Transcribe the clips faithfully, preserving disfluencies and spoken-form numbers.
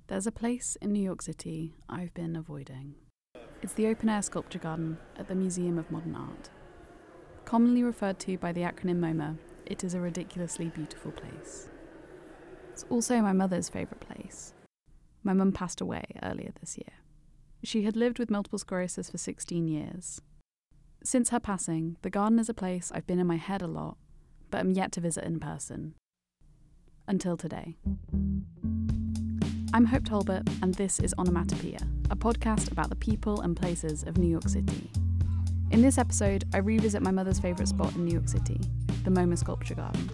There's a place in New York City I've been avoiding. It's the open-air sculpture garden at the Museum of Modern Art. Commonly referred to by the acronym MoMA, it is a ridiculously beautiful place. It's also my mother's favourite place. My mum passed away earlier this year. She had lived with multiple sclerosis for sixteen years. Since her passing, the garden is a place I've been in my head a lot, but am yet to visit in person. Until today. I'm Hope Talbot, and this is Onomatopoeia, a podcast about the people and places of New York City. In this episode, I revisit my mother's favourite spot in New York City, the MoMA Sculpture Garden.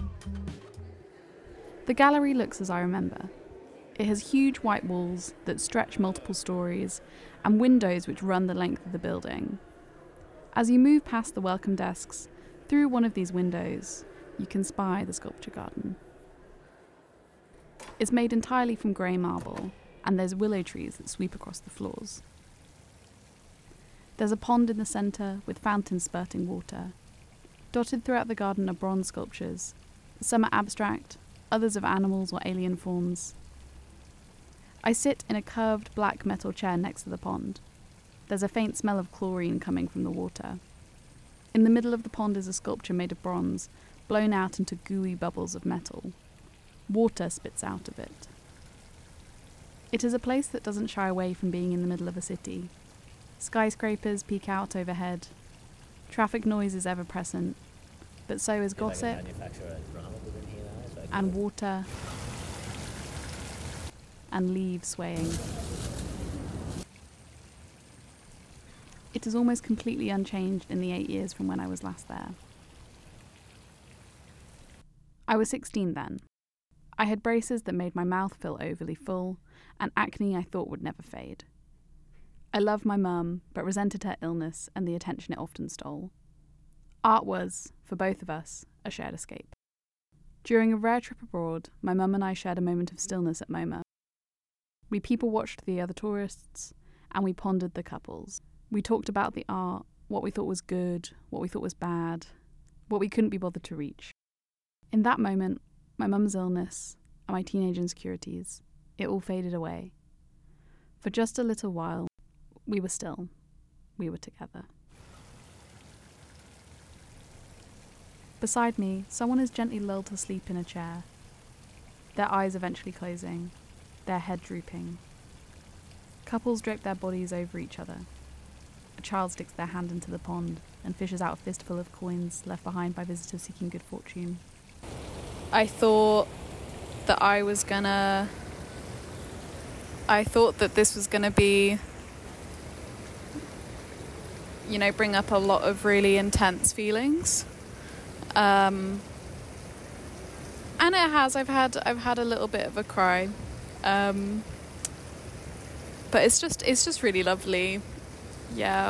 The gallery looks as I remember. It has huge white walls that stretch multiple stories and windows which run the length of the building. As you move past the welcome desks, through one of these windows, you can spy the sculpture garden. It's made entirely from grey marble, and there's willow trees that sweep across the floors. There's a pond in the centre with fountains spurting water. Dotted throughout the garden are bronze sculptures. Some are abstract, others of animals or alien forms. I sit in a curved black metal chair next to the pond. There's a faint smell of chlorine coming from the water. In the middle of the pond is a sculpture made of bronze, blown out into gooey bubbles of metal. Water spits out of it. It is a place that doesn't shy away from being in the middle of a city. Skyscrapers peek out overhead. Traffic noise is ever present, but so is gossip and water and leaves swaying. It is almost completely unchanged in the eight years from when I was last there. I was sixteen then. I had braces that made my mouth feel overly full, and acne I thought would never fade. I loved my mum, but resented her illness and the attention it often stole. Art was, for both of us, a shared escape. During a rare trip abroad, my mum and I shared a moment of stillness at MoMA. We people-watched the other tourists, and we pondered the couples. We talked about the art, what we thought was good, what we thought was bad, what we couldn't be bothered to reach. In that moment, my mum's illness and my teenage insecurities, it all faded away. For just a little while, we were still. We were together. Beside me, someone is gently lulled to sleep in a chair, their eyes eventually closing, their head drooping. Couples drape their bodies over each other. A child sticks their hand into the pond and fishes out a fistful of coins left behind by visitors seeking good fortune. I thought that I was gonna... I thought that this was gonna be, you know, bring up a lot of really intense feelings. Um, and it has. I've had I've had a little bit of a cry. Um, but it's just it's just really lovely. Yeah.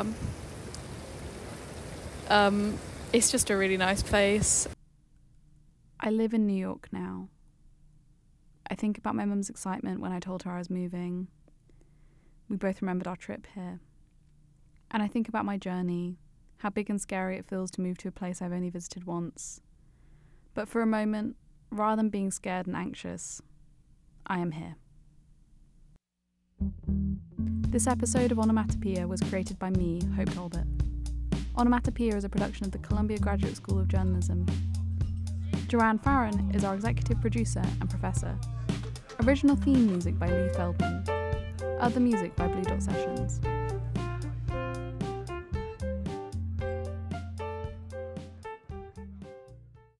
Um, it's just a really nice place. I live in New York now. I think about my mum's excitement when I told her I was moving. We both remembered our trip here. And I think about my journey, how big and scary it feels to move to a place I've only visited once. But for a moment, rather than being scared and anxious, I am here. This episode of Onomatopoeia was created by me, Hope Talbot. Onomatopoeia is a production of the Columbia Graduate School of Journalism. Joanne Farron is our executive producer and professor. Original theme music by Lee Feldman. Other music by Blue Dot Sessions.